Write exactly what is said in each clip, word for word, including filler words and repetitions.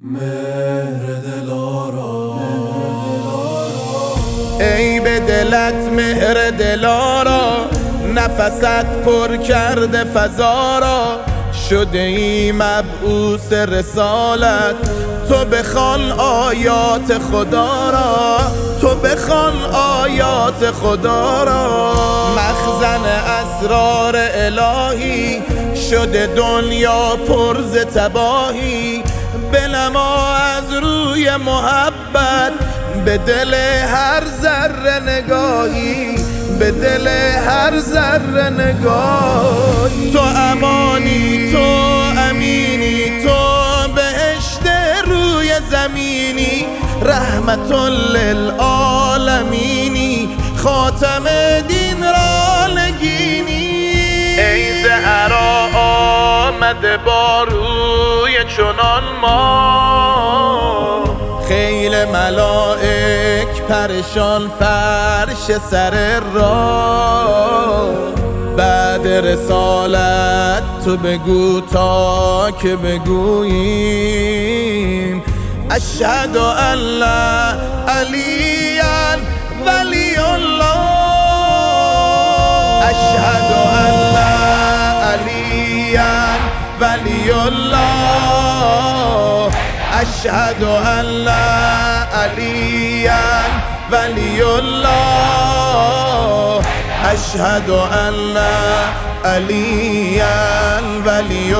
مهر دلارا ای به دلت مهر دلارا، نفست پر کرده فضا را. شده ای مبعوث رسالت، تو بخوان آیات خدا را، تو بخوان آیات خدا را. مخزن اسرار الهی شده دنیا پر ز تباهی. بنما از روی محبت به دل هر ذره نگاهی، به دل هر ذره نگاهی. تو امانی، تو امینی، تو بهشت روی زمینی. رحمت للعالمینی، خاتم دین را نگینی. ای زهرا آمده با روی چنان ما، خیل ملائک پریشان فرش سر راه. بعد رسالت تو بگو تا که بگوییم اشهد ان لا علی ولی الله، اشهد ان لا علی ولی الله، اشهد ان لا علی ولی الله، اشهد ان لا علی ولی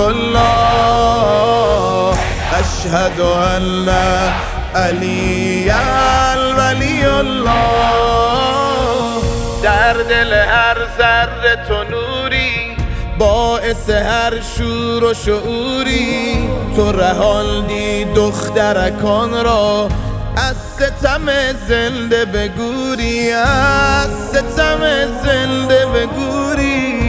الله، اشهد ان لا علی ولی الله. در دل هر ذره تو نوری، باعث هر شور و شعوری. تو رهاندی دخترکان را، از ستم زنده بگوری، از ستم زنده بگوری.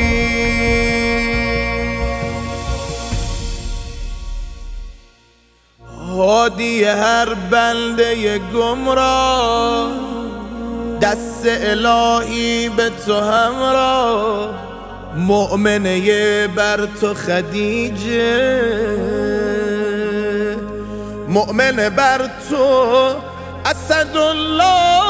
هادی هر بنده گمراه، دست الهی به تو همراه. مؤمنه بر تو خدیجه، مؤمن بر تو اسدالله.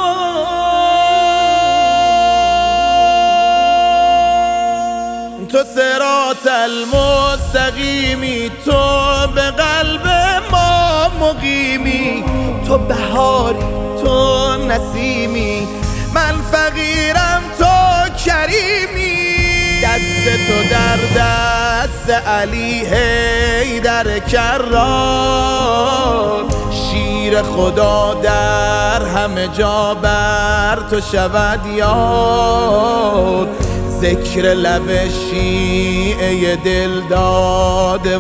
تو صراط المستقیمی، تو به قلب ما مقیمی. تو بهاری، تو نسیمی، من فقیرم تو کریمی. دست تو در دست علی حیدر کرار. شیر خدا در همه جا بر تو شود یاد. ذکر لب شیعه دل داده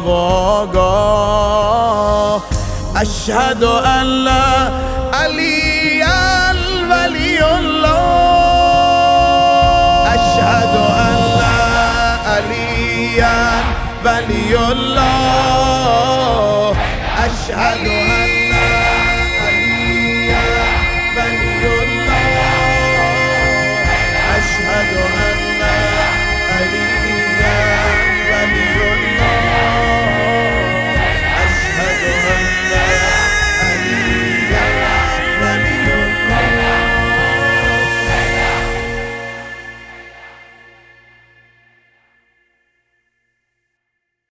واگاه. اشهد ان لا علی ولی الله، اشهد ان لا علی ولی الله، اشهد